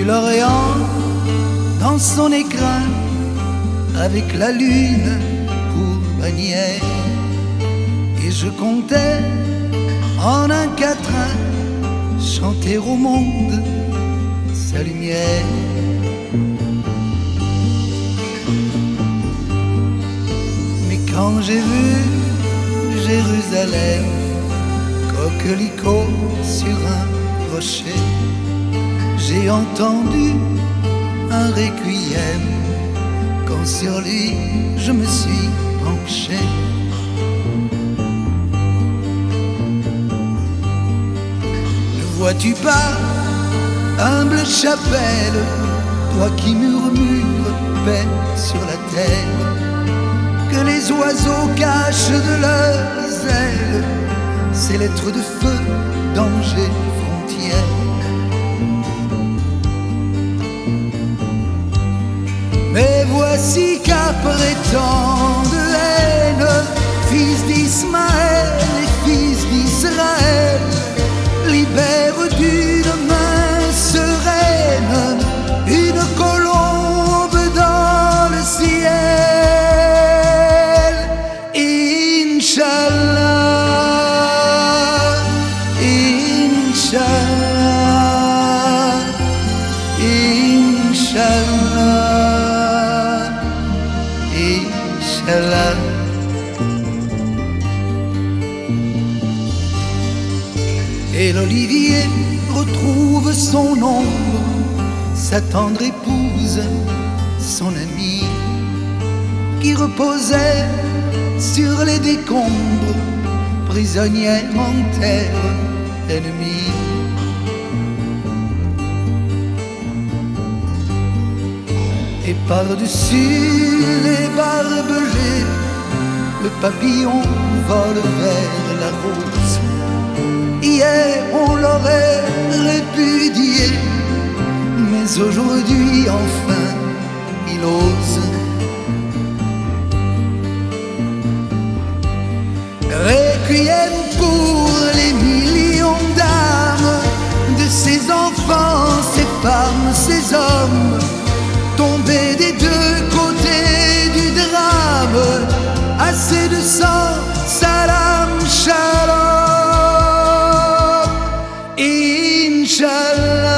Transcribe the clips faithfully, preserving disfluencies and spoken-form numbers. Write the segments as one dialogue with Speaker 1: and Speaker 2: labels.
Speaker 1: l'Orient dans son écrin, avec la lune pour bannière. Et je comptais en un quatrain chanter au monde sa lumière. Mais quand j'ai vu Jérusalem, coquelicot sur un rocher, j'ai entendu un requiem quand sur lui je me suis penché. Ne vois-tu pas, humble chapelle, toi qui murmures paix sur la terre, que les oiseaux cachent de leurs ailes ces lettres de feu, danger, frontières. Mais voici qu'après tant de haine, fils d'Ismaël et fils d'Israël libèrent d'une main sereine une colombe dans le ciel. Inch'Allah, Inch'Allah, Inch'Allah, Inch'Allah. Et l'olivier retrouve son ombre, sa tendre épouse, son amie, qui reposait sur les décombres, prisonnière en terre ennemie. Et par-dessus les barbelés, le papillon vole vers la rose. Hier on l'aurait répudié, mais aujourd'hui enfin il ose. Requiem pour les millions d'âmes de ces enfants, ces femmes, ces hommes tombés des deux côtés du drame. Assez de sang, salam, shalom. Inch'Allah,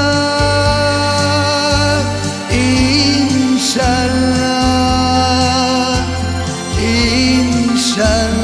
Speaker 1: Inch'Allah, Inch'Allah.